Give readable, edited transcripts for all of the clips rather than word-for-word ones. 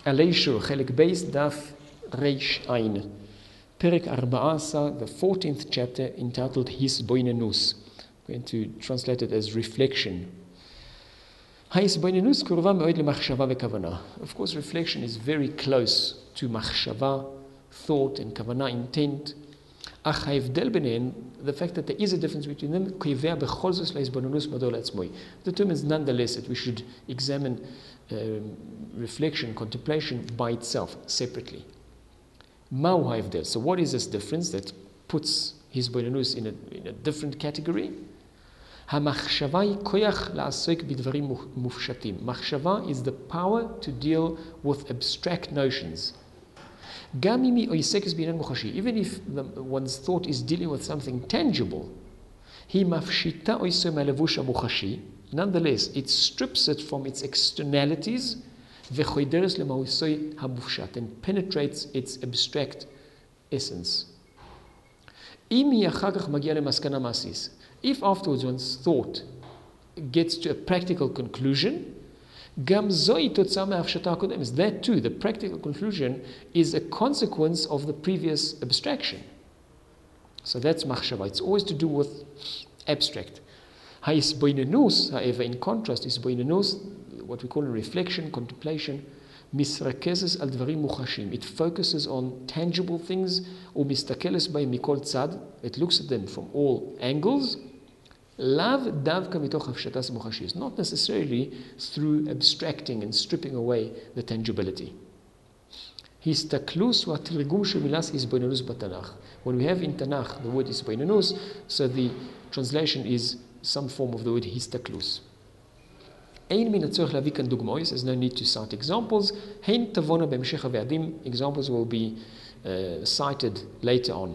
עלי שור, חלק בייס, דף ריש עין. פרק 14, the 14th chapter, entitled Hisboinenus. I'm going to translate it as reflection. Hisboinenus קרובה מאוד למחשבה וכוונה. Of course, reflection is very close to מחשבה, thought and כוונה, intent. אך ההבדל ביניהן, the fact that there is a difference between them, קובע בכל זאת להסבוננוס מדור לעצמוי. determines nonetheless that we should examine reflection, contemplation by itself, separately. מהו ההבדל? So what is this difference that puts הסבוננוס in a different category? המחשבה היא כוח לעסוק בדברים מופשטים. מחשבה is the power to deal with abstract notions. גם אם היא עוסקת בעניין מוחשי, even if one's thought is dealing with something tangible, היא מפשיטה עושה מהלבוש המוחשי, nonetheless, it strips it from its externalities, וחודרת למהותו המופשט, and penetrates its abstract essence. אם היא אחר כך מגיעה למסקנה מעשית, if afterwards one's thought gets to a practical conclusion, גם זוהי תוצאה מההפשטה הקודמת. That too, the practical conclusion is a consequence of the previous abstraction. So that's מחשבה. It's always to do with abstract. ההסבוננוס, however, in contrast, הסבוננוס, what we call a reflection, contemplation, מתרכזת על דברים מוחשיים. It focuses on tangible things, ומסתכלת בהם מכל צד. It looks at them from all angles. לאו דווקא מתוך הפשטת מוחשי. It's not necessarily through abstracting and stripping away the tangibility. הסתכלוס הוא התרגום של מילת הסבוננוס בתנ"ך. When we have in Tanakh the word הסבוננוס, so the translation is some form of the word הסתכלוס. אין מן הצורך להביא כאן דוגמאות, there's no need to cite examples. הן תבואנה בהמשך הוועדים, examples will be cited later on.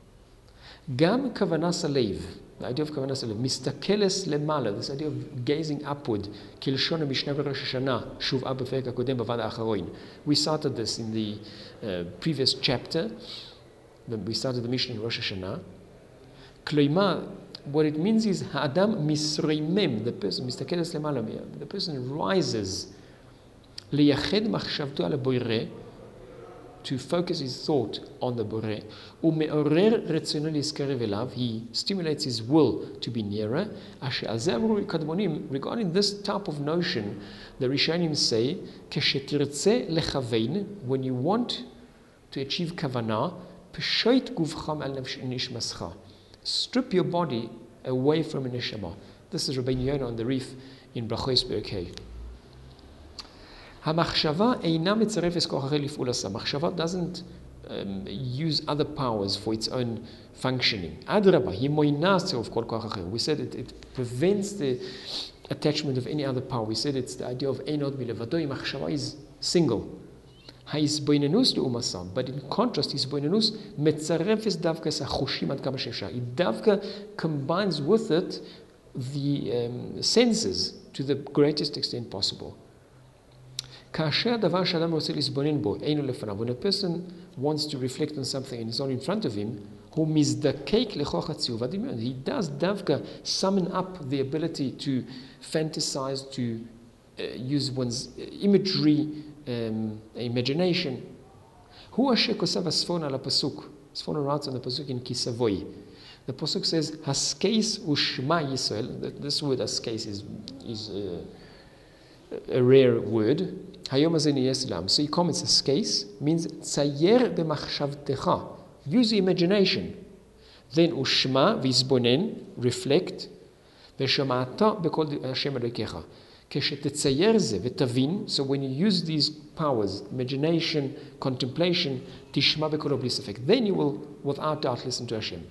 גם כוונת הלב, the idea of כוונת הלב, מסתכלס למעלה, this idea of gazing upward, כלשון המשנה בראש השנה, שובעה בפרק הקודם בוועד האחרון. We cited this in the previous chapter, we started the mission in ראש השנה. כלומר, what it means is, האדם מסרימם, the person, מסתכלס למעלה, the person rises, לייחד מחשבתו על הבורא, to focus his thought on the בורא, ומעורר רצונו להזקרב אליו, he stimulates his will to be nearer, אשר על זה אמרו קדמונים, regarding this type of notion, the Rishonim say, כשתרצה לכוון, when you want to achieve כוונה, פשוט גופך מעל נשמתך. Strip your body away from a neshama. This is Rabbeinu Yonah on the reef in Brachos Berkei. המחשבה אינה מצרפת כוח אחר לפעול עשה. מחשבה doesn't use other powers for its own functioning. אדרבה, היא מוינה צירוף כל כוח אחר. We said it prevents the attachment of any other power. We said it's the idea of אין עוד מלבדו. מחשבה is single. ההסבוננוס לעומתה, but in contrast, הסבוננוס מצרפת דווקא את החושים עד כמה שאפשר. It דווקא combines with it the senses to the greatest extent possible. כאשר הדבר שאדם רוצה לסבונן בו אינו לפניו, when a person wants to reflect on something and it's not in front of him, הוא מזדקק לכוח הציור והדמיון. He does דווקא summon up the ability to fantasize, to use one's imagery, imagination. הוא אשר כוסף הספון על הפסוק. הספון writes on the pasuk in Kisavoy. The pasuk says, הסקייס ושמע ישראל. This word הסקייס is a rare word. היום הזה נהיה סלם. So he comments, הסקייס means צייר במחשבתך. Use the imagination. Then ושמע ויסבונן, reflect, ושמעת בכל השם אלוקיך. כשתצייר זה ותבין, so when you use these powers, imagination, contemplation, תשמע בקולו בלי ספק. Then you will, without doubt, listen to Hashem.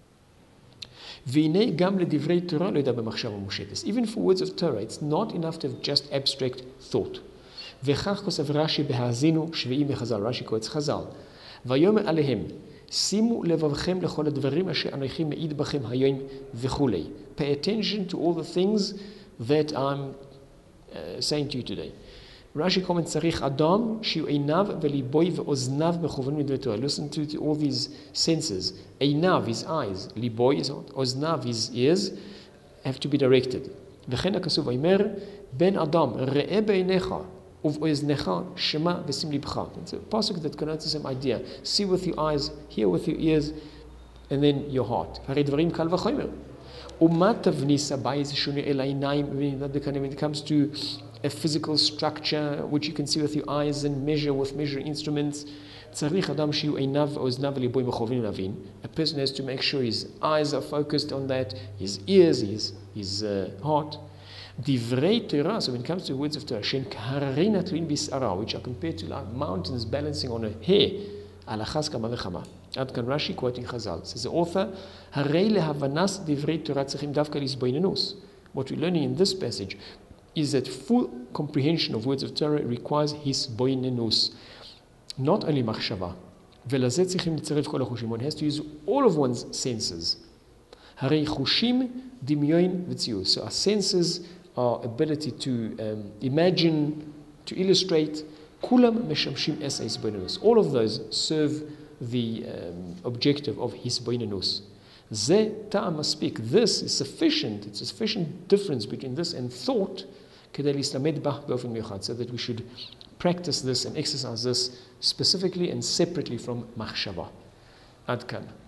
והנה גם לדברי תורה לא ידע במחשבה מושטת. Even for words of Torah, it's not enough to have just abstract thought. וכך כוסף רש"י בהאזינו שביעים בחז"ל, רש"י קורץ חז"ל. ויאמר עליהם, שימו לבבכם לכל הדברים אשר אנוכי מעיד בכם היום וכולי. Pay attention to all the things that I'm saying to you today. Rashi comments, צריך אדם שיהיו עיניו וליבוי ואוזניו מכוונים לדברי תורה. Listen to all these senses. עיניו, his eyes, ליבוי, אוזניו, his ears, have to be directed. וכן הכתוב אומר, בן אדם, ראה בעיניך, ובאוזנך שמע ושים לבך. It's a pasuk that connotes the same idea. See with your eyes, hear with your ears, and then your heart. הרי דברים קל וחומר. ומה תבניס הבית שונה אל העיניים, when it comes to a physical structure which you can see with your eyes and measure with measuring instruments. צריך אדם שיהיו עיניו ואוזניו וליבו מכוונים להבין. A person has to make sure his eyes are focused on that, his ears, his heart. Divrei Torah, so when it comes to the words of Torah, שהן כהררי נטועים בשערה, which are compared to like mountains balancing on a hair, על אחז כמה וכמה. עד כאן רש"י quoting Chazal. Says the author, הרי להבנס דברי תורה צריכים דווקא להסבוננוס. What we're learning in this passage is that full comprehension of words of Torah requires hisbonenus, not only machshava. ולזה צריכים לצרף כל החושים. One has to use all of one's senses. הרי חושים, דמיון וציור. So our senses, our ability to imagine, to illustrate, כולם משמשים אס ההסבוננוס. All of those serve the objective of hisbonenus. זה טעם מספיק. This is sufficient. It's a sufficient difference between this and thought כדי להסתמד בה באופן מיוחד. So that we should practice this and exercise this specifically and separately from מחשבה. עד כאן.